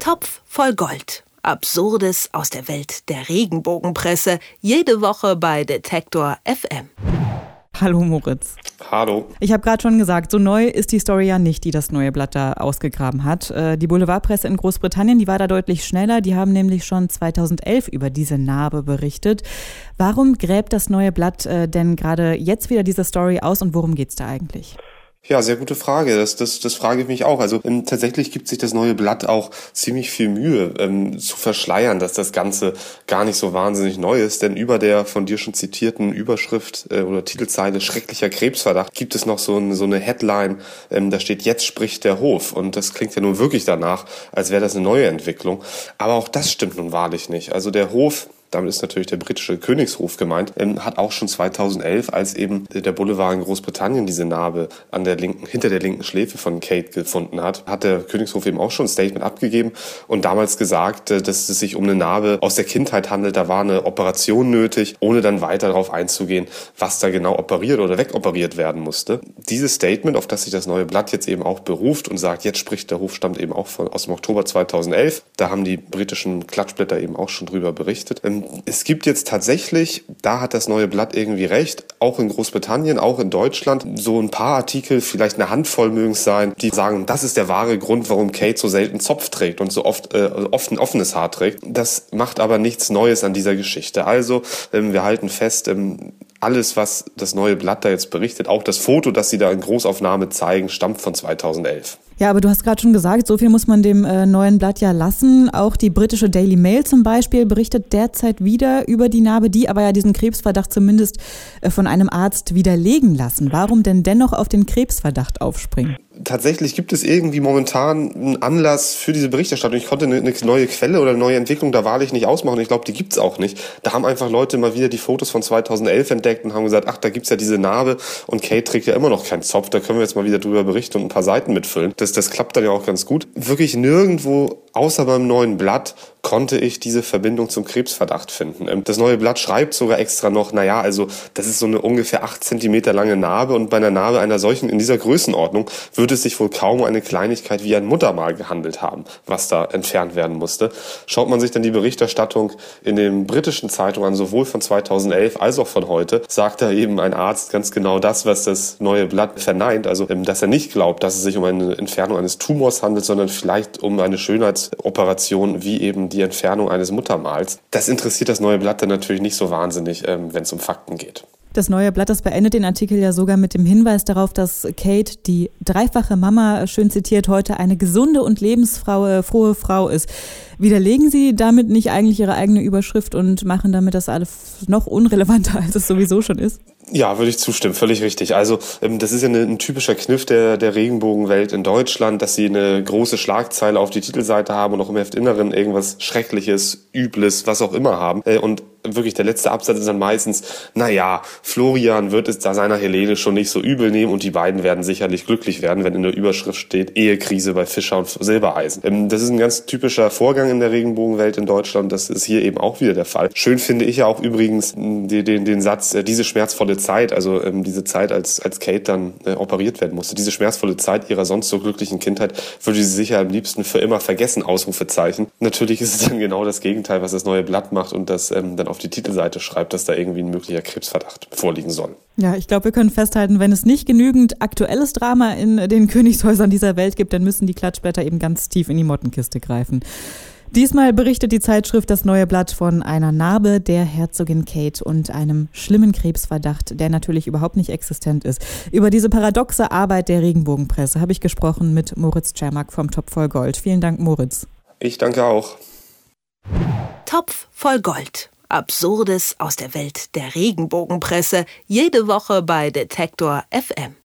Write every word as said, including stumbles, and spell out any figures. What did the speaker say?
Topf voll Gold. Absurdes aus der Welt der Regenbogenpresse. Jede Woche bei Detektor F M. Hallo Moritz. Hallo. Ich habe gerade schon gesagt, so neu ist die Story ja nicht, die das Neue Blatt da ausgegraben hat. Die Boulevardpresse in Großbritannien, die war da deutlich schneller. Die haben nämlich schon zweitausendelf über diese Narbe berichtet. Warum gräbt das Neue Blatt denn gerade jetzt wieder diese Story aus und worum geht's da eigentlich? Ja, sehr gute Frage. Das, das, das frage ich mich auch. Also ähm, tatsächlich gibt sich das Neue Blatt auch ziemlich viel Mühe ähm, zu verschleiern, dass das Ganze gar nicht so wahnsinnig neu ist. Denn über der von dir schon zitierten Überschrift äh, oder Titelzeile schrecklicher Krebsverdacht gibt es noch so, ein, so eine Headline, ähm, da steht, jetzt spricht der Hof. Und das klingt ja nun wirklich danach, als wäre das eine neue Entwicklung. Aber auch das stimmt nun wahrlich nicht. Also der Hof, damit ist natürlich der britische Königshof gemeint, ähm, hat auch schon zweitausendelf, als eben der Boulevard in Großbritannien diese Narbe an der linken, hinter der linken Schläfe von Kate gefunden hat, hat der Königshof eben auch schon ein Statement abgegeben und damals gesagt, äh, dass es sich um eine Narbe aus der Kindheit handelt. Da war eine Operation nötig, ohne dann weiter darauf einzugehen, was da genau operiert oder wegoperiert werden musste. Dieses Statement, auf das sich das Neue Blatt jetzt eben auch beruft und sagt, jetzt spricht der Hof, stammt eben auch von, aus dem Oktober zweitausendelf. Da haben die britischen Klatschblätter eben auch schon drüber berichtet. Ähm, Es gibt jetzt tatsächlich, da hat das Neue Blatt irgendwie recht, auch in Großbritannien, auch in Deutschland, so ein paar Artikel, vielleicht eine Handvoll mögen es sein, die sagen, das ist der wahre Grund, warum Kate so selten Zopf trägt und so oft, äh, oft ein offenes Haar trägt. Das macht aber nichts Neues an dieser Geschichte. Also, ähm, wir halten fest, ähm, alles, was das Neue Blatt da jetzt berichtet, auch das Foto, das sie da in Großaufnahme zeigen, stammt von zweitausendelf. Ja, aber du hast gerade schon gesagt, so viel muss man dem äh, Neuen Blatt ja lassen. Auch die britische Daily Mail zum Beispiel berichtet derzeit wieder über die Narbe, die aber ja diesen Krebsverdacht zumindest äh, von einem Arzt widerlegen lassen. Warum denn dennoch auf den Krebsverdacht aufspringen? Tatsächlich gibt es irgendwie momentan einen Anlass für diese Berichterstattung. Ich konnte eine, eine neue Quelle oder eine neue Entwicklung da wahrlich nicht ausmachen. Ich glaube, die gibt's auch nicht. Da haben einfach Leute mal wieder die Fotos von zweitausendelf entdeckt und haben gesagt, ach, da gibt's ja diese Narbe und Kate trägt ja immer noch keinen Zopf. Da können wir jetzt mal wieder drüber berichten und ein paar Seiten mitfüllen. Das, das klappt dann ja auch ganz gut. Wirklich nirgendwo, außer beim Neuen Blatt, konnte ich diese Verbindung zum Krebsverdacht finden. Das Neue Blatt schreibt sogar extra noch, naja, also das ist so eine ungefähr acht Zentimeter lange Narbe und bei einer Narbe einer solchen in dieser Größenordnung würde es sich wohl kaum um eine Kleinigkeit wie ein Muttermal gehandelt haben, was da entfernt werden musste. Schaut man sich dann die Berichterstattung in den britischen Zeitungen an, sowohl von zweitausendelf als auch von heute, sagt da eben ein Arzt ganz genau das, was das Neue Blatt verneint, also dass er nicht glaubt, dass es sich um eine Entfernung eines Tumors handelt, sondern vielleicht um eine Schönheitsoperation wie eben die Entfernung eines Muttermals. Das interessiert das Neue Blatt dann natürlich nicht so wahnsinnig, ähm, wenn es um Fakten geht. Das Neue Blatt, das beendet den Artikel ja sogar mit dem Hinweis darauf, dass Kate, die dreifache Mama, schön zitiert, heute eine gesunde und lebensfrohe frohe Frau ist. Widerlegen Sie damit nicht eigentlich Ihre eigene Überschrift und machen damit das alles noch unrelevanter, als es sowieso schon ist? Ja, würde ich zustimmen, völlig richtig. Also ähm, das ist ja eine, ein typischer Kniff der, der Regenbogenwelt in Deutschland, dass sie eine große Schlagzeile auf die Titelseite haben und auch im Heftinneren irgendwas Schreckliches, Übles, was auch immer haben. Äh, und wirklich der letzte Absatz ist dann meistens, naja, Florian wird es da seiner Helene schon nicht so übel nehmen und die beiden werden sicherlich glücklich werden, wenn in der Überschrift steht, Ehekrise bei Fischer und Silbereisen. Ähm, das ist ein ganz typischer Vorgang in der Regenbogenwelt in Deutschland, das ist hier eben auch wieder der Fall. Schön finde ich ja auch übrigens den, den, den Satz, äh, diese schmerzvolle Zeit, also ähm, diese Zeit, als, als Kate dann äh, operiert werden musste, diese schmerzvolle Zeit ihrer sonst so glücklichen Kindheit würde sie sicher am liebsten für immer vergessen, Ausrufezeichen. Natürlich ist es dann genau das Gegenteil, was das Neue Blatt macht und das ähm, dann auf die Titelseite schreibt, dass da irgendwie ein möglicher Krebsverdacht vorliegen soll. Ja, ich glaube, wir können festhalten, wenn es nicht genügend aktuelles Drama in den Königshäusern dieser Welt gibt, dann müssen die Klatschblätter eben ganz tief in die Mottenkiste greifen. Diesmal berichtet die Zeitschrift Das Neue Blatt von einer Narbe der Herzogin Kate und einem schlimmen Krebsverdacht, der natürlich überhaupt nicht existent ist. Über diese paradoxe Arbeit der Regenbogenpresse habe ich gesprochen mit Moritz Czermak vom Topf voll Gold. Vielen Dank, Moritz. Ich danke auch. Topf voll Gold. Absurdes aus der Welt der Regenbogenpresse. Jede Woche bei Detektor F M.